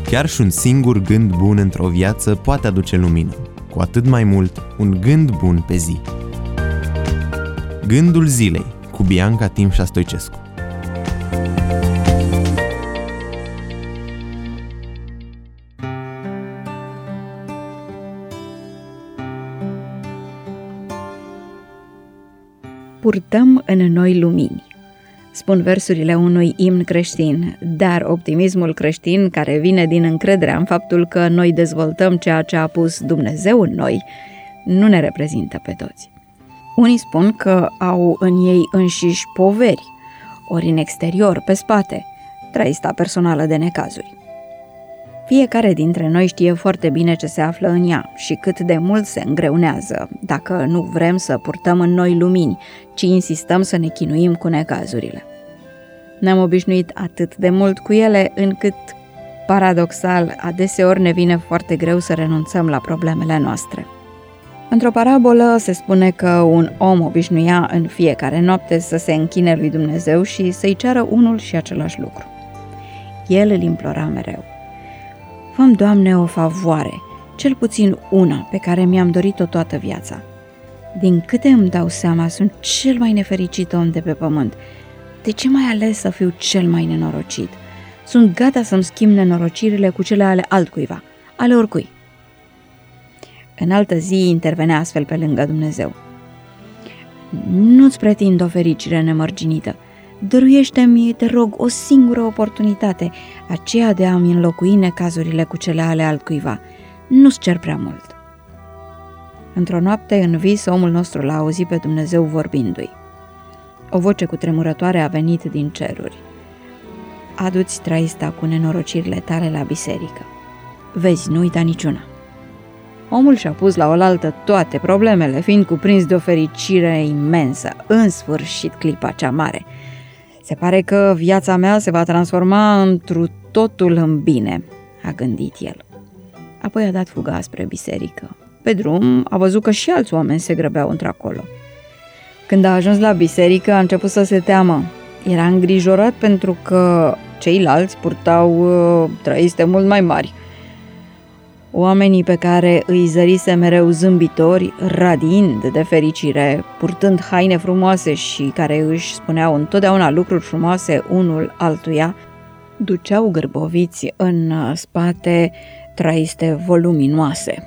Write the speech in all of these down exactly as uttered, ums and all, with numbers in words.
Chiar și un singur gând bun într-o viață poate aduce lumină, cu atât mai mult un gând bun pe zi. Gândul zilei cu Bianca Timșa Stoicescu. Purtăm în noi lumini, spun versurile unui imn creștin, dar optimismul creștin, care vine din încrederea în faptul că noi dezvoltăm ceea ce a pus Dumnezeu în noi, nu ne reprezintă pe toți. Unii spun că au în ei înșiși poveri, ori în exterior, pe spate, traista personală de necazuri. Fiecare dintre noi știe foarte bine ce se află în ea și cât de mult se îngreunează dacă nu vrem să purtăm în noi lumini, ci insistăm să ne chinuim cu necazurile. Ne-am obișnuit atât de mult cu ele încât, paradoxal, adeseori ne vine foarte greu să renunțăm la problemele noastre. Într-o parabolă se spune că un om obișnuia în fiecare noapte să se închine lui Dumnezeu și să-i ceară unul și același lucru. El îl implora mereu: Fă-mi, Doamne, o favoare, cel puțin una pe care mi-am dorit-o toată viața. Din câte îmi dau seama, sunt cel mai nefericit om de pe pământ. De ce mai ales să fiu cel mai nenorocit? Sunt gata să-mi schimb nenorocirile cu cele ale altcuiva, ale oricui. În altă zi intervenea astfel pe lângă Dumnezeu: Nu-ți pretind o fericire nemărginită. Dăruiește-mi, te rog, o singură oportunitate, aceea de a-mi înlocui necazurile cu cele ale altcuiva. Nu-ți cer prea mult. Într-o noapte, în vis, omul nostru l-a auzit pe Dumnezeu vorbindu-i. O voce cutremurătoare a venit din ceruri: Adu-ți traista cu nenorocirile tale la biserică. Vezi, nu uita niciuna. Omul și-a pus la oaltă toate problemele, fiind cuprins de o fericire imensă. În sfârșit, clipa cea mare. Se pare că viața mea se va transforma întru totul în bine, a gândit el. Apoi a dat fuga spre biserică. Pe drum a văzut că și alți oameni se grăbeau într-acolo. Când a ajuns la biserică, a început să se teamă. Era îngrijorat pentru că ceilalți purtau uh, traiste mult mai mari. Oamenii pe care îi zărise mereu zâmbitori, radiind de fericire, purtând haine frumoase și care își spuneau întotdeauna lucruri frumoase unul altuia, duceau gârboviți în spate traiste voluminoase.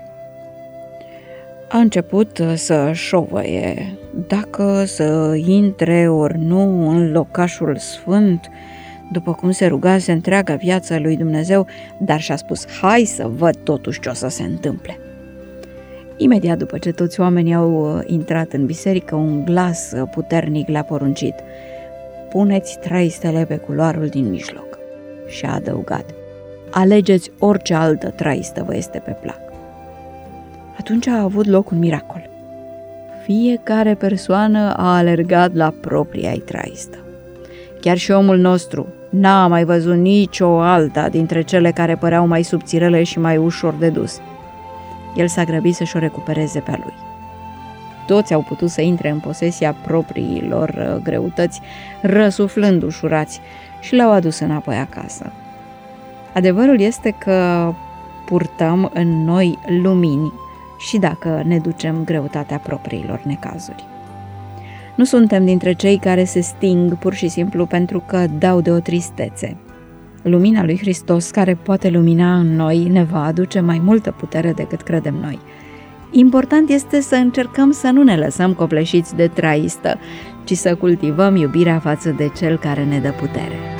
A început să șovăie dacă să intre ori nu în locașul sfânt, după cum se rugase întreaga viață lui Dumnezeu, dar și-a spus: hai să văd totuși ce o să se întâmple. Imediat după ce toți oamenii au intrat în biserică, un glas puternic le-a poruncit: puneți traistele pe culoarul din mijloc. Și a adăugat: alegeți orice altă traistă vă este pe plac. Atunci a avut loc un miracol. Fiecare persoană a alergat la propria-i traistă. Chiar și omul nostru n-a mai văzut nicio alta dintre cele care păreau mai subțirele și mai ușor de dus. El s-a grăbit să-și o recupereze pe a lui. Toți au putut să intre în posesia propriilor greutăți, răsuflând ușurați, și le-au adus înapoi acasă. Adevărul este că purtăm în noi lumini și dacă ne ducem greutatea propriilor necazuri. Nu suntem dintre cei care se sting pur și simplu pentru că dau de o tristețe. Lumina lui Hristos, care poate lumina în noi, ne va aduce mai multă putere decât credem noi. Important este să încercăm să nu ne lăsăm copleșiți de traistă, ci să cultivăm iubirea față de Cel care ne dă putere.